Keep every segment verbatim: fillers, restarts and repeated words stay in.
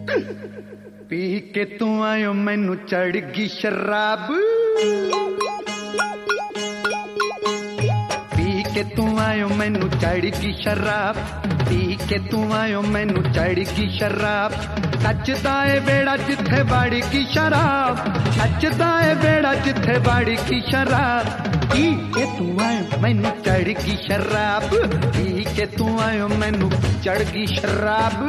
P के तू आयो मैनू चढ़ गई शराब, पी के तू आयो मैनू चढ़ गई शराब, पी के तू आयो मैनू चढ़ गई शराब। सचदा ए बेड़ा जिथे बाड़ी की शराब, सचदा ए बेड़ा जिथे बाड़ी की शराब। पी के तू आयो मैनू चढ़ गई शराब, पी के तू आयो मैनू चढ़ गई शराब।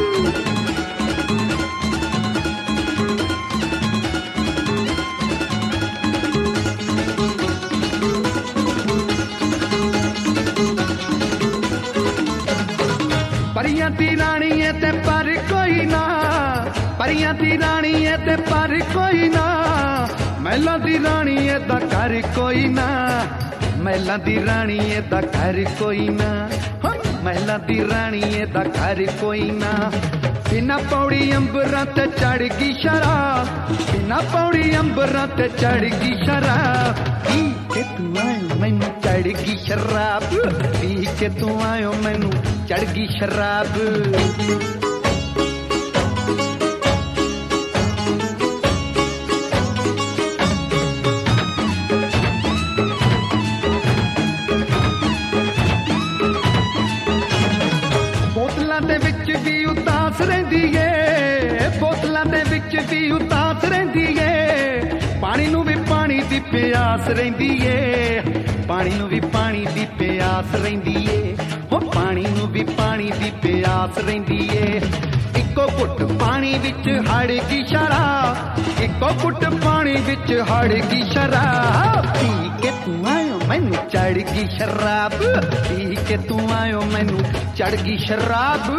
परियां दी रानी है ते पर कोई ना, परियां दी रानी है ते पर कोई ना, महलां दी रानी है दा घर कोई ना, महलां दी रानी है दा घर कोई ना, महलां दी रानी है दा घर कोई ना। बिना पौड़ी अंबरां ते चढ़ गई शराब, बिना पौड़ी अंबरां ते चढ़ गई शराब। पी के तू आयो मैनू चढ़ गई शराब, पी के तू आयो मैनू चढ़ गई शराब। बोतलां दे विच भी उदास रहिंदी ए, बोतलां दे विच भी उदास रहिंदी ए, पानी नू भी पानी दी प्यास रहिंदी ए, पानी नू भी पानी दी प्यास रहिंदी ए, हो पानी नू भी पानी दी प्यास रहिंदी ए। इक्को घुट पानी विच हड़ गई शराब, इक्को घुट पानी विच हड़ गई शराब। पी के तू आयो मैनू चढ़ गई शराब, पी के तू आयो मैनू चढ़ गई शराब।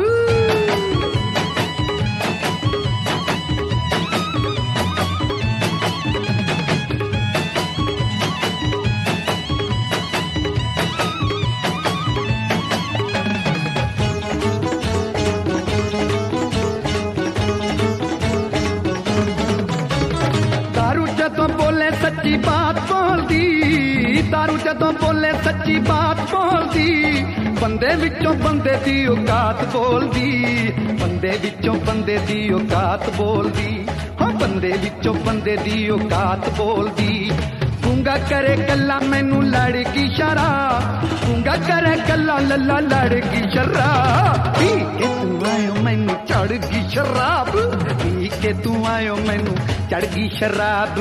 दारू जदों बोले सच्ची बात बोलदी, दारू जदों बोले सच्ची बात बोलदी, बंदे विचों बंदे दी औकात बोलदी, बंदे विचों बंदे दी औकात बोलदी, हाँ बंदे विचों बंदे दी औकात बोलदी। गूंगा करे गल्ला मैनू लड़ गई शराब, गूंगा करे गल्ला लल्ला लड़ गई शराब। पी के तू आयो मैनू चढ़ गई शराब, पी के तू आयो मैनू चढ़ गई शराब।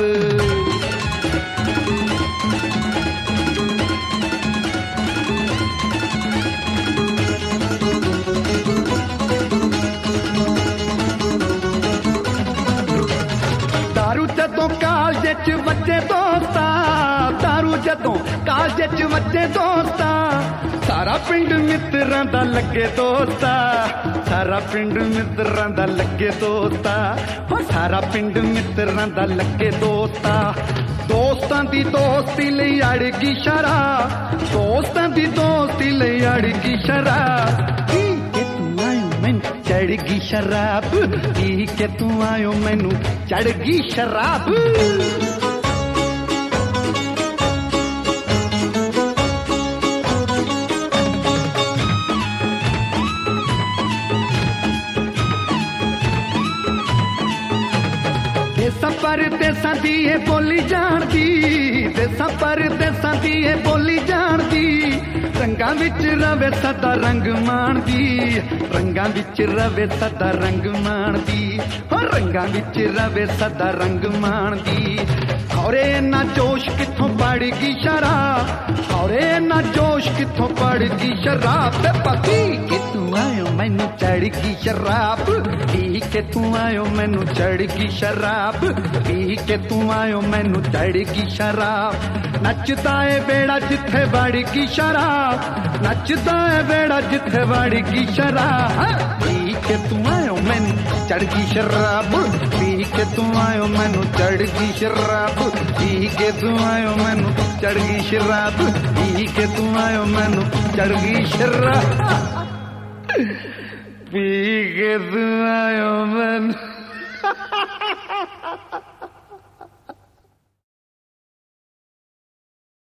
दारू जदों कालजे च वजे दोस्ता, दारू जदों कालजे च वजे दोस्ता, सारा पिंड मित्रां दा लगे दोस्ता, सारा पिंड मित्रां दा लगे दोस्ता, हो सारा पिंड मित्रां दा लगे दोस्ता। दोस्तां दी दोस्ती लई अड़ गई शराब, दोस्तां दी दोस्ती लई अड़ गई शराब। पी के तू आयो मैनू चढ़ गई शराब, पी के तू आयो मैनू चढ़ गई शराब। देसां परदेसां दी ए बोली जाणदी, देसां परदेसां दी ए बोली जाणदी, रंगां विच रवे सदा रंग माणदी, रंगां विच रवे सदा रंग माणदी, हो रंगां विच रवे सदा रंग माणदी। खौरे ना जोश किथों पड़ गई शराब, खौरे ना जोश किथों पड़ गई शराब। ते पी के तू आयो मैनू चढ़ गई शराब, पी के तू आयो मैनू चढ़ गई शराब, पी के तू आयो मैनू चढ़ गई शराब। नचदा ए बेड़ा जिथे बड़ गई शराब, नचदा ए बेड़ा जिथे बड़ गई शराब। पी के तू आयो मैनू चढ़ गई शराब, पी के तू आयो मैनू चढ़ गई शराब, पी के तू आयो मैनू चढ़ गई शराब, पी के तू आयो मैनू चढ़ गई शराब, पी के तू आयो मैनू